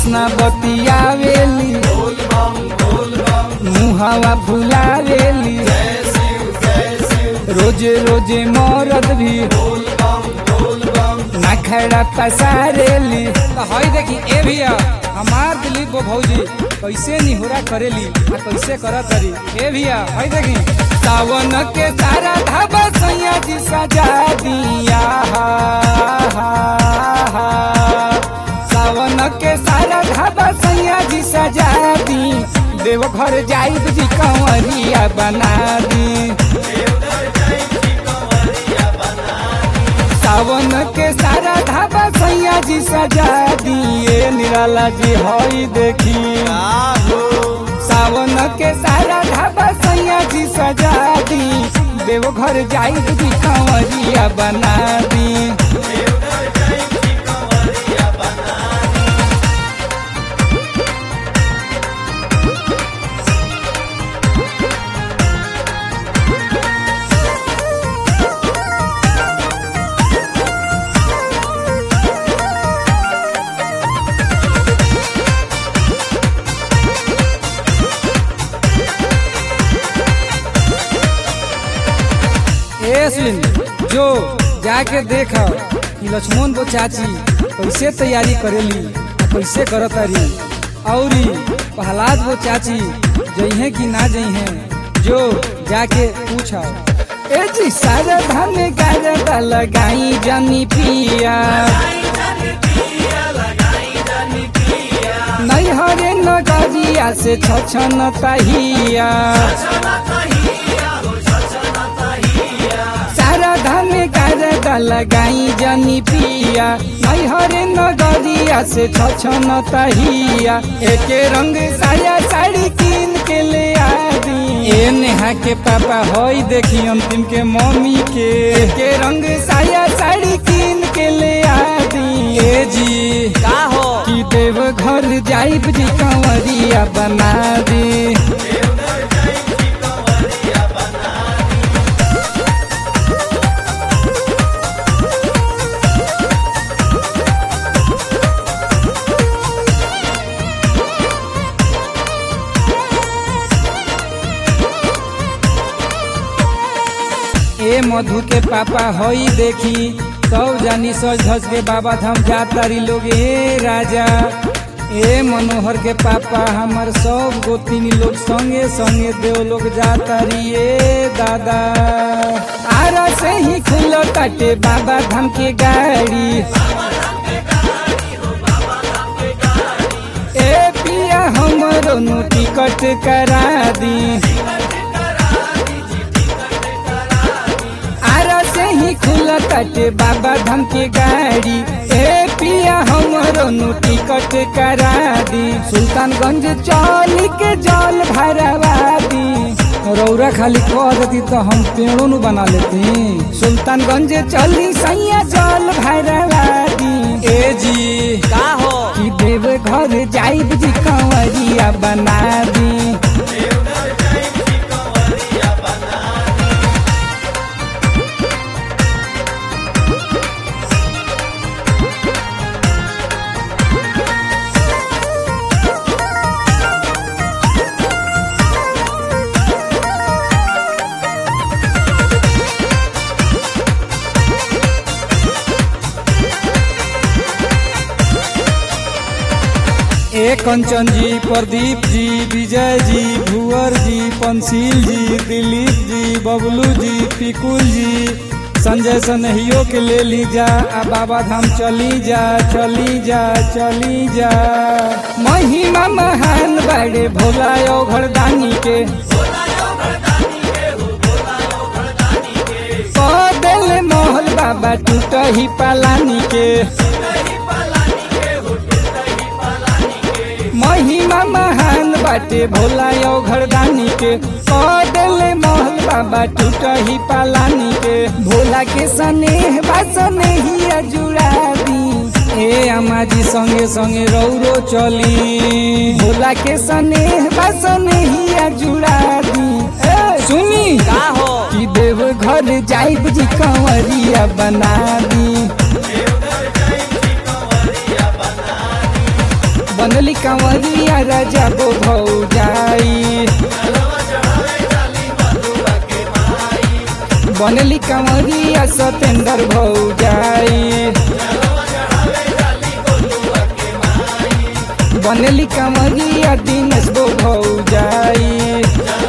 ना बतियावेली मुहावा फुलावेली रोजे रोजे मरद भी नखरा पसारेली। हई देखी ए भैया हमार दिलीप भौजी कैसे निहुरा करेली आ कैसे करत रही ए भैया हई देखी सावन के सारा ढाबा सैया जी सजा दिया सावन के सारा ढाबा सैया जी सजा दी देवघर जाइब जी कंवरिया बना दी सावन के सारा ढाबा सैया जी सजा दिए निराला जी हई देखी सावन के सारा ढाबा सैया जी सजा दी देवघर जाइब जी कंवरिया बना दी। जो जाके देखा कि लक्ष्मण वो चाची कैसे तैयारी करेली कैसे करतारी और प्रहलाद वो चाची जइहे कि ना जइहे जो जाके पूछा। ए जी सारा धान गाजर लगाई जानी पिया नहीं हरे नगरिया से छछन तहिया सारा धान गाजर लगाई जानी पिया नहीं हरे नगरिया से छछन तहिया एके रंग साया साड़ी कीन के ले आदी ए नेहा के पापा होई देखी अंतिम के मम्मी के एके रंग साया साड़ी कीन के ले आदी। ए जी का हो कि देव घर जाइब जी कंवरिया बना दी ए मधु के पापा हई देखी सब जानी सज धज के बाबा धाम जातारी लोग ए राजा ए मनोहर के पापा हमार सब गोतिनी लोग संगे संगे देव लोग जातारी ए दादा आरा से ही खुलो काटे बाबा धाम के गाड़ी ए पिया हमरो नु टिकट करा दी ही खुला काटे बाबा धाम के गाड़ी ए पिया हमरो नु टिकट करा दी सुल्तानगंज चल के जल भरवा दी रौरा खाली कह देती तो हम पेड़ों नु बना लेती सुल्तानगंज चली सैया जल भरवा दी। ए जी का हो कि देव घर जाइब जी कंवरिया बना दी ए कंचन जी प्रदीप जी विजय जी भुवर जी पंसील जी दिलीप जी बबलू जी पिकुल जी संजय सनहियो के ले ली जा आ बाबा धाम चली जा चली जा चली जा। महिमा महान बड़े भोला यो घरदानी के दिल मोहल बाबा टूट ही पालानी के महिमा महान बाटे भोला यो घरदानी के दिल महल बाबा टूट ही पालानी के भोला के स्नेह बासने ही जुड़ा दी ए अम्मा जी संगे संगे रौरो चली भोला के स्नेह बासने ही जुड़ा दी। सुनी का हो कि देव घर जाइब जी कंवरिया बना दी बनली कंवरिया राजा बो भौजाई, बनली कंवरिया सतेंद्र भौजाई, बनली कंवरिया दिनेश बो भौजाई।